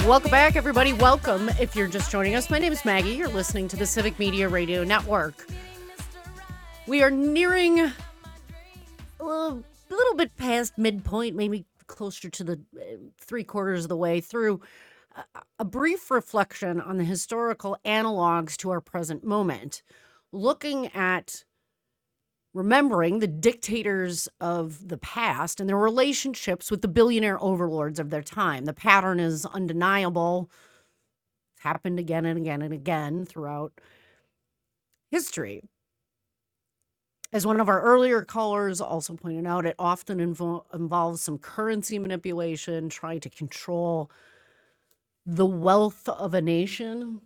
Welcome back, everybody. Welcome. If you're just joining us, my name is Maggie. You're listening to the Civic Media Radio Network. We are nearing a little bit past midpoint, maybe closer to the 3/4 of the way through a brief reflection on the historical analogs to our present moment, looking at remembering the dictators of the past and their relationships with the billionaire overlords of their time. The pattern is undeniable. It's happened again and again and again throughout history. As one of our earlier callers also pointed out, it often involves some currency manipulation, trying to control the wealth of a nation.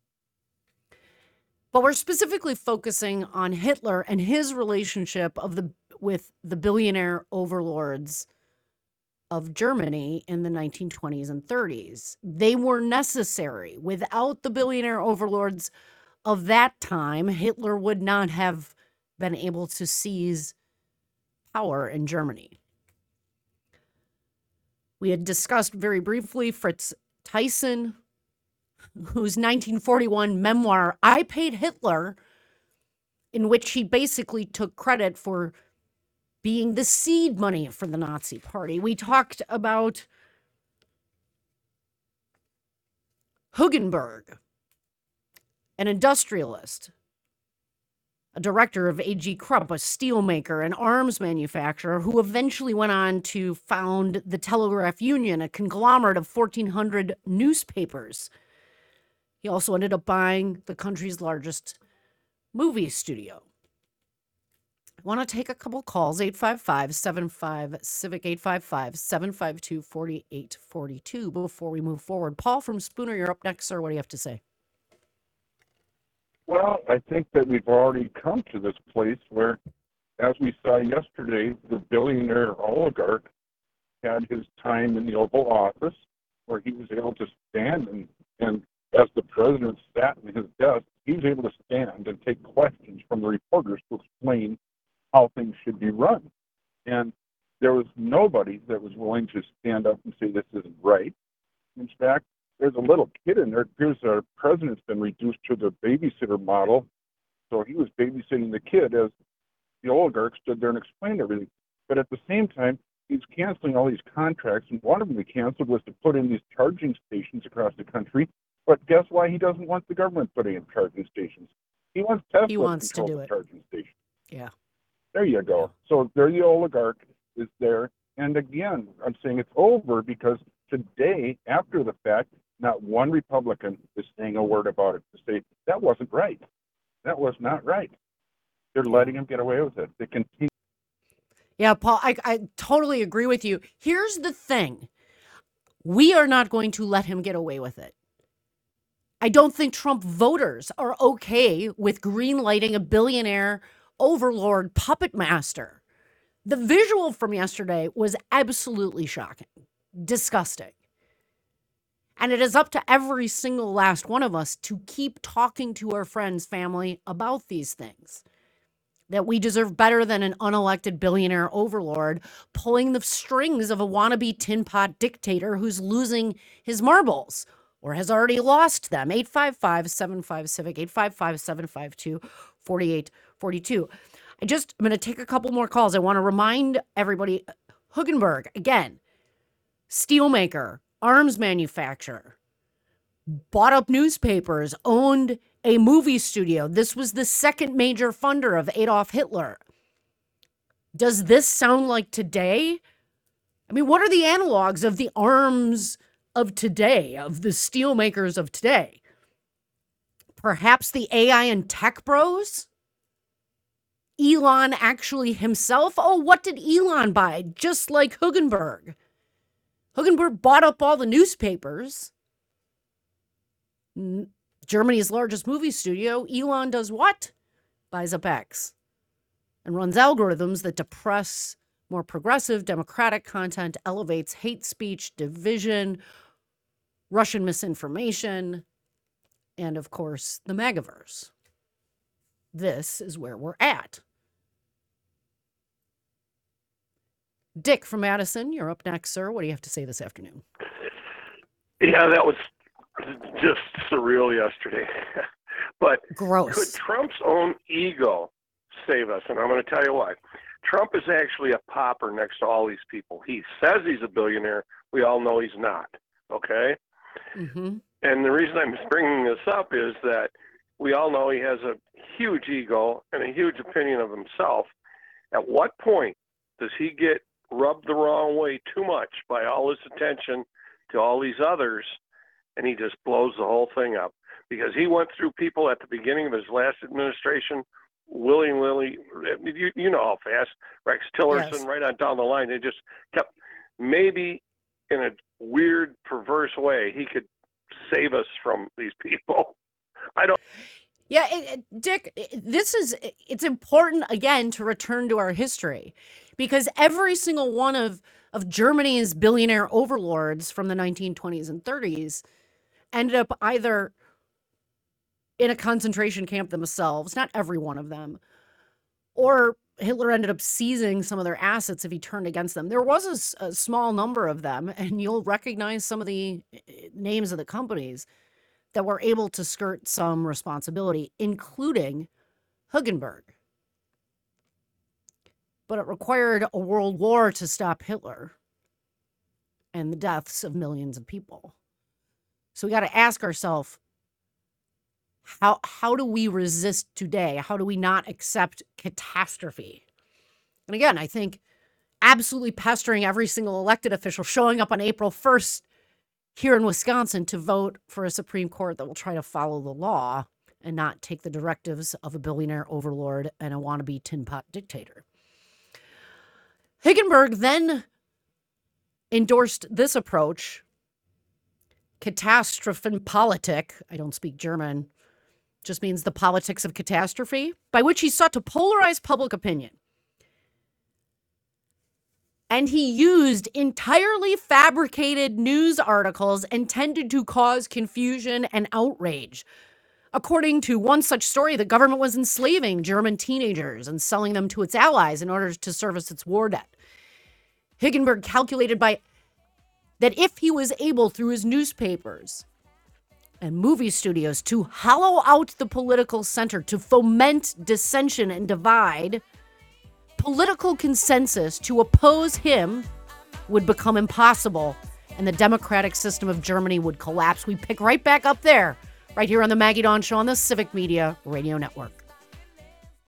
But we're specifically focusing on Hitler and his relationship with the billionaire overlords of Germany in the 1920s and 30s. They were necessary. Without the billionaire overlords of that time, Hitler would not have been able to seize power in Germany. We had discussed very briefly Fritz Thyssen, whose 1941 memoir, I Paid Hitler, in which he basically took credit for being the seed money for the Nazi Party. We talked about Hugenberg, an industrialist, a director of A.G. Krupp, a steelmaker, an arms manufacturer, who eventually went on to found the Telegraph Union, a conglomerate of 1,400 newspapers. He also ended up buying the country's largest movie studio. I want to take a couple calls, 855-75-CIVIC, 855-752-4842, before we move forward. Paul from Spooner, you're up next, sir. What do you have to say? Well, I think that we've already come to this place where, as we saw yesterday, the billionaire oligarch had his time in the Oval Office where he was able to stand and as the president sat in his desk, he was able to stand and take questions from the reporters to explain how things should be run. And there was nobody that was willing to stand up and say this isn't right. In fact, there's a little kid in there. It appears our president's been reduced to the babysitter model. So he was babysitting the kid as the oligarch stood there and explained everything. But at the same time, he's canceling all these contracts. And one of them he canceled was to put in these charging stations across the country. But guess why he doesn't want the government putting in charging stations? He wants Tesla to control the charging station. Yeah. There you go. Yeah. So there the oligarch is there. And again, I'm saying it's over because today, after the fact, not one Republican is saying a word about it to say that wasn't right. That was not right. They're letting him get away with it. They continue. Yeah, Paul, I totally agree with you. Here's the thing. We are not going to let him get away with it. I don't think Trump voters are okay with greenlighting a billionaire overlord puppet master. The visual from yesterday was absolutely shocking, disgusting. And it is up to every single last one of us to keep talking to our friends, family about these things. That we deserve better than an unelected billionaire overlord pulling the strings of a wannabe tin pot dictator who's losing his marbles or has already lost them. 855-75-CIVIC, 855-752-4842. I'm going to take a couple more calls. I want to remind everybody, Hugenberg, again, steelmaker, arms manufacturer, bought up newspapers, owned a movie studio. This was the second major funder of Adolf Hitler. Does this sound like today? I mean, what are the analogs of the arms of today, of the steelmakers of today? Perhaps the AI and tech bros? Elon actually himself? Oh, what did Elon buy? Just like Hugenberg. Hugenberg bought up all the newspapers. Germany's largest movie studio. Elon does what? Buys up X and runs algorithms that depress more progressive, democratic content, elevates hate speech, division, Russian misinformation, and of course, the MAGAverse. This is where we're at. Dick from Madison, you're up next, sir. What do you have to say this afternoon? Yeah, that was just surreal yesterday. But could Gross. Trump's own ego save us? And I'm going to tell you why. Trump is actually a pauper next to all these people. He says he's a billionaire. We all know he's not. Okay? Mm-hmm. And the reason I'm bringing this up is that we all know he has a huge ego and a huge opinion of himself. At what point does he get rubbed the wrong way too much by all this attention to all these others, and he just blows the whole thing up? Because he went through people at the beginning of his last administration, willy-nilly, you know how fast, Rex Tillerson, Yes. right on down the line, they just kept, maybe in a weird, perverse way, he could save us from these people. I don't. Yeah, Dick, it's important, again, to return to our history, because every single one of Germany's billionaire overlords from the 1920s and 30s ended up either in a concentration camp themselves, not every one of them, or Hitler ended up seizing some of their assets if he turned against them. There was a small number of them, and you'll recognize some of the names of the companies that were able to skirt some responsibility, including Hugenberg. But it required a world war to stop Hitler and the deaths of millions of people. So we got to ask ourselves, how do we resist today? How do we not accept catastrophe? And again, I think absolutely pestering every single elected official, showing up on April 1st here in Wisconsin to vote for a Supreme Court that will try to follow the law and not take the directives of a billionaire overlord and a wannabe tin pot dictator. Hugenberg then endorsed this approach, Katastrophenpolitik. I don't speak German. Just means the politics of catastrophe, by which he sought to polarize public opinion. And he used entirely fabricated news articles intended to cause confusion and outrage. According to one such story, the government was enslaving German teenagers and selling them to its allies in order to service its war debt. Hugenberg calculated that if he was able, through his newspapers and movie studios, to hollow out the political center, to foment dissension and divide, political consensus to oppose him would become impossible, and the democratic system of Germany would collapse. We pick right back up there, right here on the Maggie Dawn Show on the Civic Media Radio Network.